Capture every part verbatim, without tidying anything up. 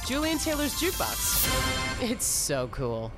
Julian Taylor's Jukebox. It's so cool.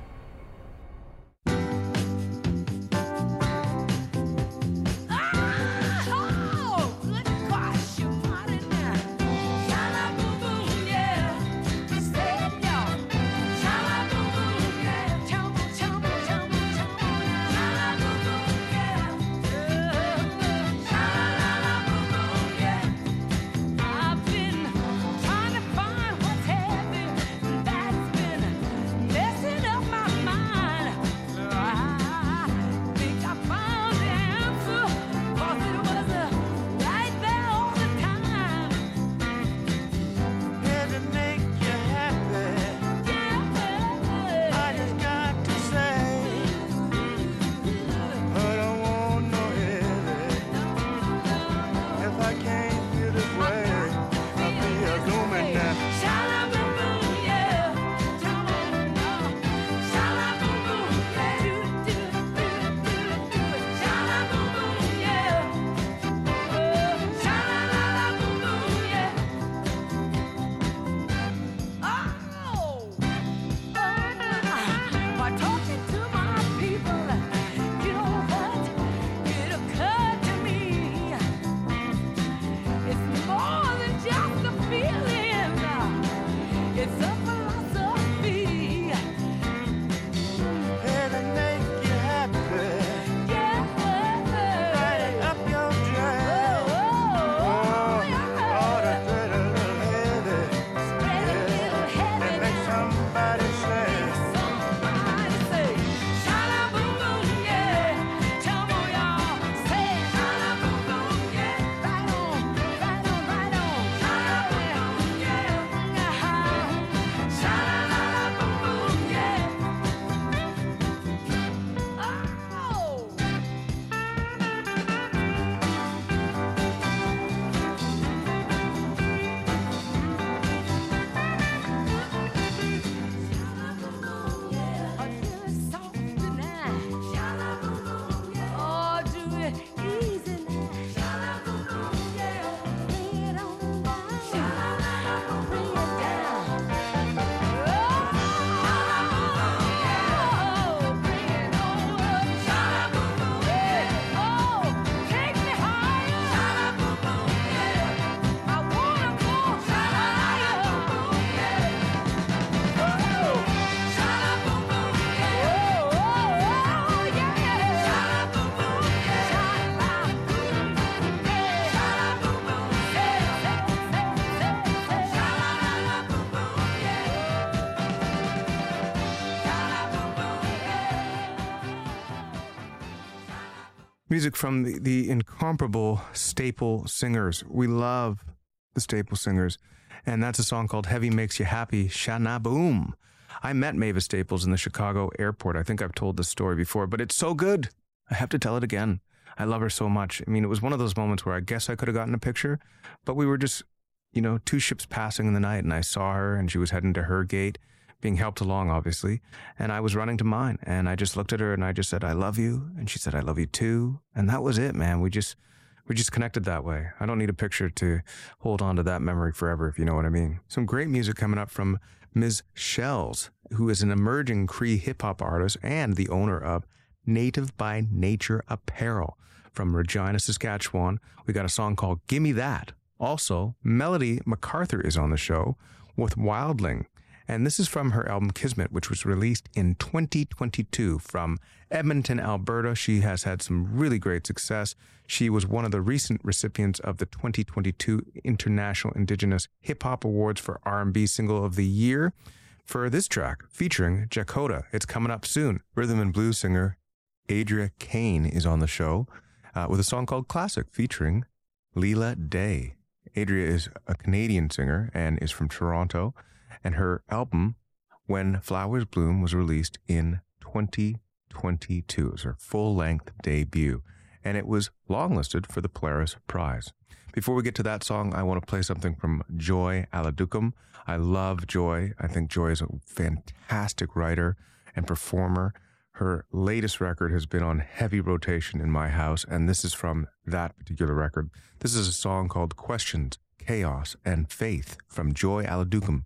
Music from the, the incomparable Staple Singers. We love the Staple Singers. And that's a song called Heavy Makes You Happy, Sha-Na Boom. I met Mavis Staples in the Chicago airport. I think I've told this story before, but it's so good. I have to tell it again. I love her so much. I mean, it was one of those moments where I guess I could have gotten a picture, but we were just, you know, two ships passing in the night, and I saw her, and she was heading to her gate, being helped along, obviously. And I was running to mine, and I just looked at her and I just said, I love you. And she said, I love you too. And that was it, man. We just, we just connected that way. I don't need a picture to hold on to that memory forever, if you know what I mean. Some great music coming up from Miz Shells, who is an emerging Cree hip-hop artist and the owner of Native by Nature Apparel from Regina, Saskatchewan. We got a song called Gimme That. Also, Melody MacArthur is on the show with Wildling. And this is from her album Kismet, which was released in twenty twenty-two from Edmonton, Alberta. She has had some really great success. She was one of the recent recipients of the twenty twenty-two International Indigenous Hip Hop Awards for R and B Single of the Year for this track featuring Jakota. It's coming up soon. Rhythm and blues singer Adria Kane is on the show uh, with a song called Classic featuring Leela Day. Adria is a Canadian singer and is from Toronto. And her album, When Flowers Bloom, was released in twenty twenty-two. It was her full-length debut, and it was longlisted for the Polaris Prize. Before we get to that song, I want to play something from Joy Aladukum. I love Joy. I think Joy is a fantastic writer and performer. Her latest record has been on heavy rotation in my house, and this is from that particular record. This is a song called Questions, Chaos, and Faith from Joy Aladukum.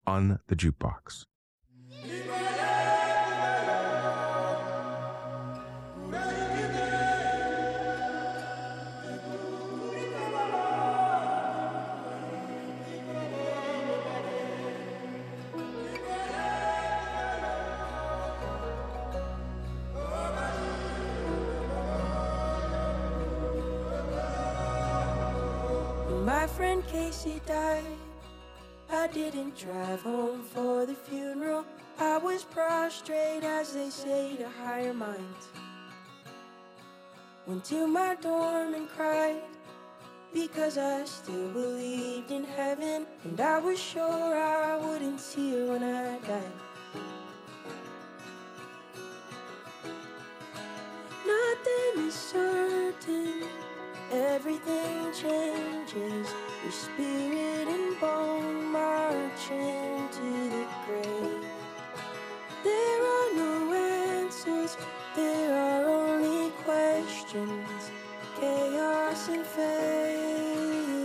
on the Jukebox. My friend Casey died. I didn't drive home for the funeral. I was prostrate, as they say, to higher minds. Went to my dorm and cried, because I still believed in heaven, and I was sure I wouldn't see her when I died. Nothing is certain, everything changes. Your spirit and bone march into the grave. There are no answers, there are only questions, chaos and faith.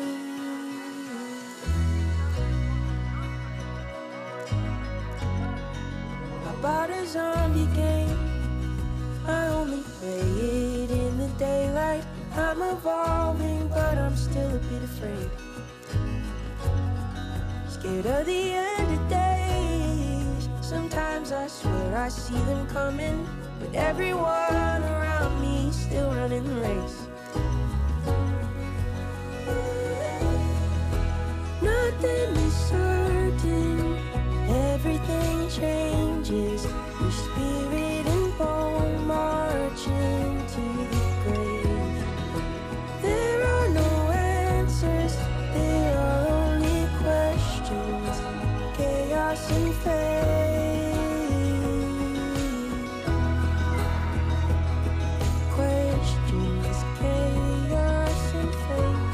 I bought a zombie game, I only play it in the daylight. I'm evolving, but I'm still a bit afraid. Scared of the end of days. Sometimes I swear I see them coming, but everyone around me still running the race. Nothing is certain, everything changes. Your spirit and bone march into the grave. There are no answers, there are only questions, chaos and faith. Questions, chaos and faith.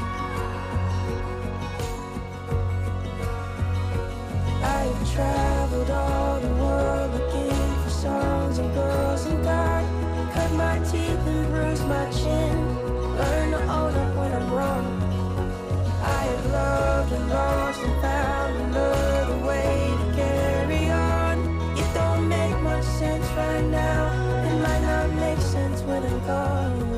I've traveled all the world looking for songs and girls and God. Cut my teeth and bruised my chin. Learn to own up when I'm wrong. I have loved and lost and found another way to carry on. It don't make much sense right now. It might not make sense when I'm gone.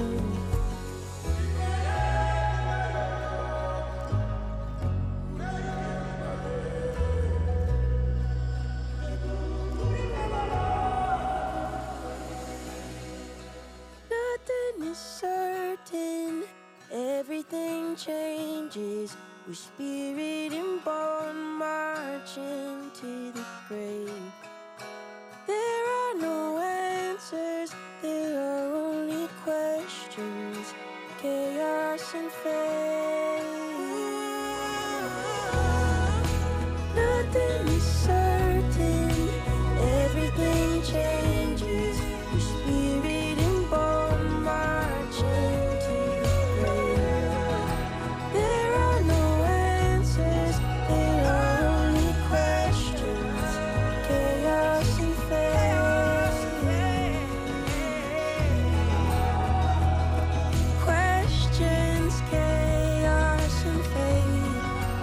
Nothing is certain, everything changes. With spirit and bone march into the grave. There are no answers, there are only questions, chaos and faith. Nothing is certain, everything changes. Your spirit and bone march into the grave. There are no answers, there are only questions, chaos and faith. Questions, chaos and faith.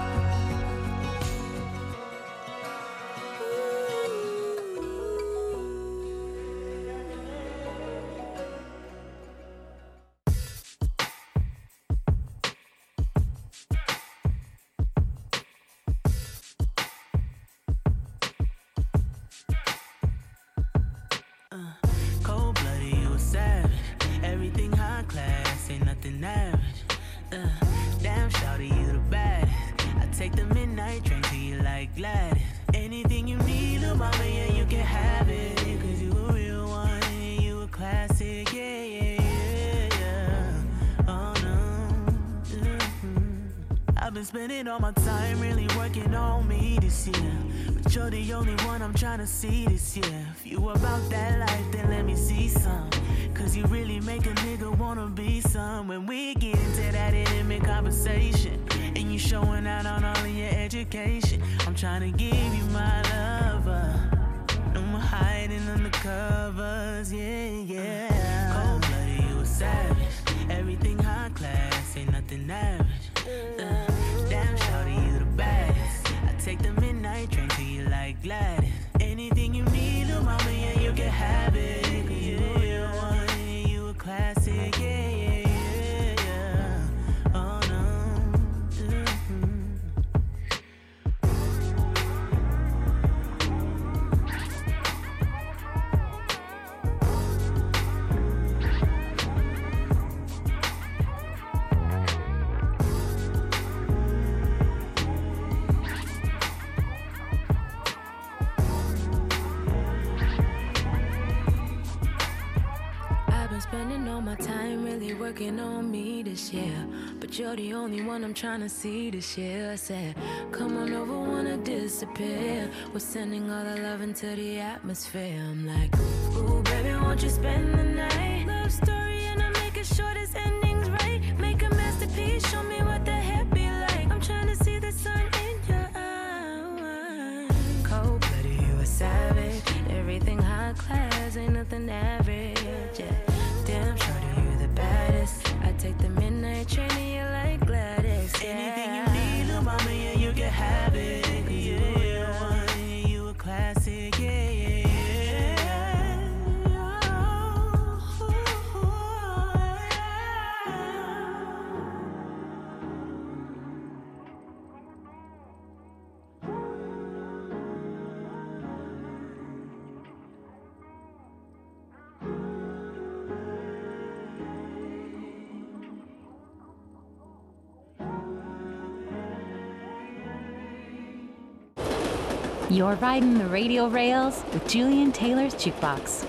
Cold blooded, you a savage. Everything high class, ain't nothing average. Uh, damn, shawty, you the baddest. I take the midnight train to you like Gladys. Anything you need, little mama, yeah, you can have it. Cause you a real one, and you a classic, yeah, yeah, yeah, yeah. Oh no. Mhm. I've been spending all my time really working on me this year. But you're the only one I'm trying to see this year. If you about that life, then let me see some. Cause you really make a nigga wanna be some. When we get into that intimate conversation, and you showing out on all of your education, I'm trying to give you my lover. No more hiding under covers, yeah, yeah. Cold blooded, you a savage. Everything high class, ain't nothing average. Uh, damn, shawty, you the baddest. I take the minute. midnight train to you like Gladys. Anything you need, little mama, yeah, you can have it. Yeah, you're one, you a classic, yeah, yeah, yeah, yeah. Oh no. Mm-hmm. Spending all my time really working on me this year, but you're the only one I'm trying to see this year. I said, come on over, wanna disappear. We're sending all the love into the atmosphere. I'm like, ooh, baby, won't you spend the night? Love story and I'm making sure this ending's right. Make a masterpiece, show me what the heck be like. I'm trying to see the sun in your eyes. Cold-blooded, you a savage. Everything high class, ain't nothing average, yeah. Damn, shorty, you the baddest. I take the midnight train to you like Gladys, yeah. Anything you need, little mama, yeah, you can have it. Yeah, you're one, you a classic, yeah, yeah, yeah. You're riding the radio rails with Julian Taylor's Jukebox.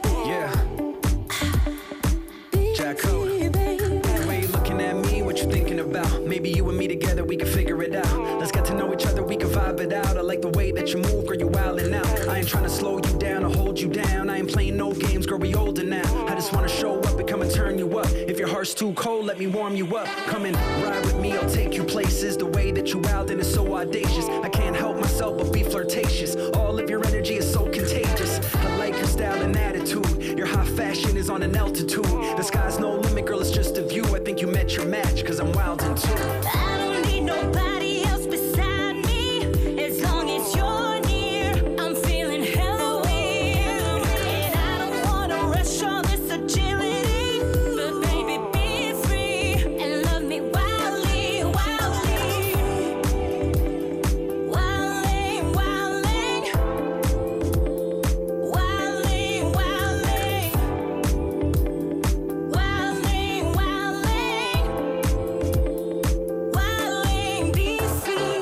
Jack Code. The way you looking at me, what you thinking talking about. Maybe you and me together, we can figure it out. Let's get to know each other, we can vibe it out. I like the way that you move, girl, you wildin' out. I ain't trying to slow you down or hold you down. I ain't playing no games, girl, we older now. I just wanna show up and come and turn you up. If your heart's too cold, let me warm you up. Come and ride with me, I'll take you places. The way that you wildin' is so audacious. I can't help myself but be flirtatious. All of your energy is so contagious. I like your style and attitude. Your high fashion is on an altitude. The sky's no limit, girl, it's just a view. I think you met your match, cause I'm wildin' too. I don't need nobody else beside me, as long as you're near. I'm feeling hella weird, and I don't wanna rush all this agility, but baby, be free and love me wildly, wildly, wildly, wildly, wildly, wildly, wildly, wildly, wildly, be free.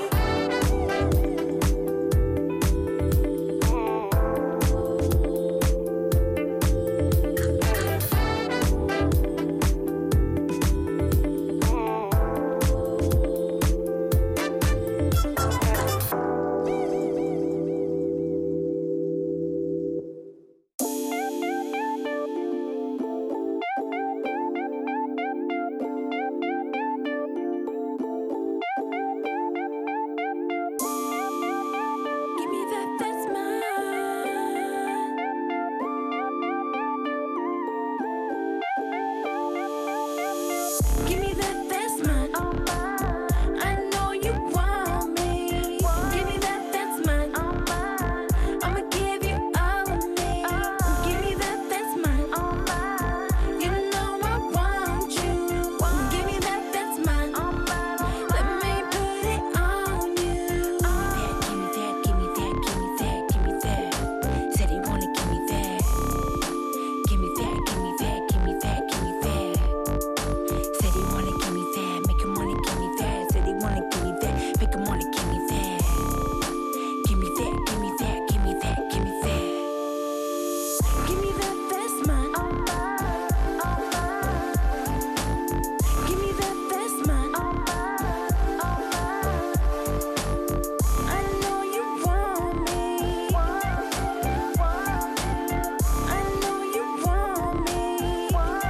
Give me that, that's mine. Give me that, that's mine. I know you want me. Give me that, that's mine. I'ma give you all of me. Give me that, that's mine. You know I want you. Give me that, that's mine. Let me put it on you. Give me that, give me that, give me that, give me that. Said he wanna give me that. Give me that, give me that, give me that, give me that. Said he wanna give me that, make him wanna give me that. Said he wanna give me that, make him wanna give me that. Give me that, give me that, give me that, give me that. Give me that, that's mine. Give me that, that's mine. I know you want me. I know you want me.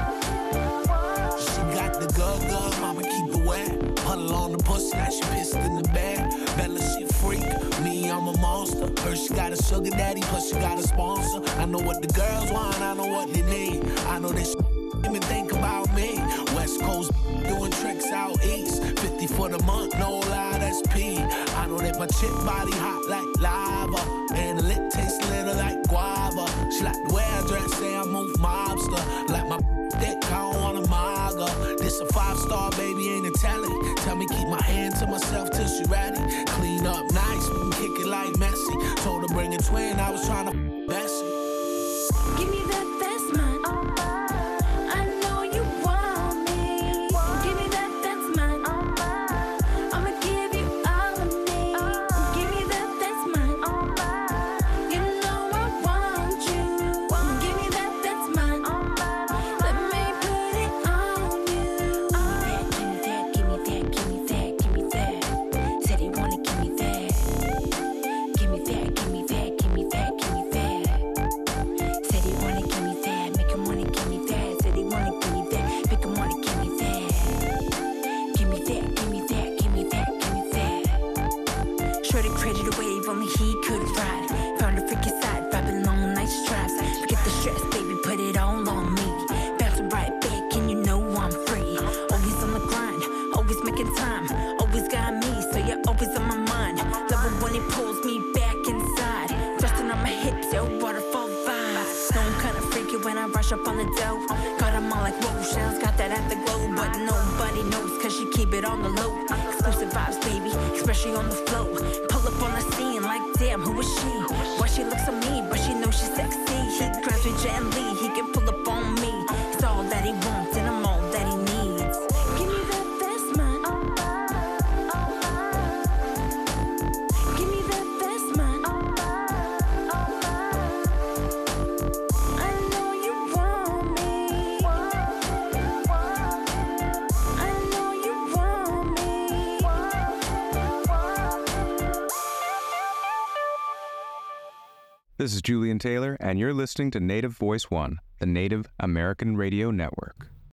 She got the gug-gug, mama keep it wet. Huddle on the pussy, now she pissed in the bed. Bella, she a freak, me, I'm a monster. Her, she got a sugar daddy, plus she got a sponsor. I know what the girls want, I know what they need. I know this even think about me. West Coast doing tricks out east. fifty for the month, no lie, that's P. I know that my chick body hot like lava, and the lip tastes a little like guava. She like the way I dress, say I move mobster. Like my thick, I don't want a maga. This a five star, baby, ain't a telly. Tell me keep my hand to myself till she ready. Clean up nice, we can kick it like Messi. Told her bring a twin, I was trying to Bessie. Give me that, that's mine. I know you want me. Give me that, that's mine. I'ma give you all of me. Give me that, that's mine. You know I want you. Give me that, that's mine. Let me put it on you. Give me that, give me that, give me that, give me that. Said he wanna give me that. Give me that, give me that, give me that, give me that. Said he wanna give me that, make him wanna give me that. Said he wanna give me that, make him wanna give me that. Give me that, give me that, give me that, give me that. Shorty created a wave, only he could ride. Found a freaky side, vibing long night strides. Forget the stress, baby, put it all on me. Bouncing right back, and you know I'm free. Always on the grind, always making time. Always got me, so you're always on my mind. Love it when it pulls me back inside. Thrusting on my hips, yo, waterfall vibes. No, I'm kinda freaky when I rush up on the dough. Got 'em all like, whoa, Shell's got that at the glow. But nobody knows, cause she keep it on the low. Exclusive vibes, baby, especially on the flow. Pull up on the scene like, damn, who is she? Why she looks so mean, but she knows she's sexy. He grabs me gently, he can pull up on me. It's all that he wants, and I'm all that he needs. Give me that, that's mine. Give me that, that's mine. I know you want me. I know you want This is Julian Taylor, and you're listening to Native Voice One, the Native American Radio Network.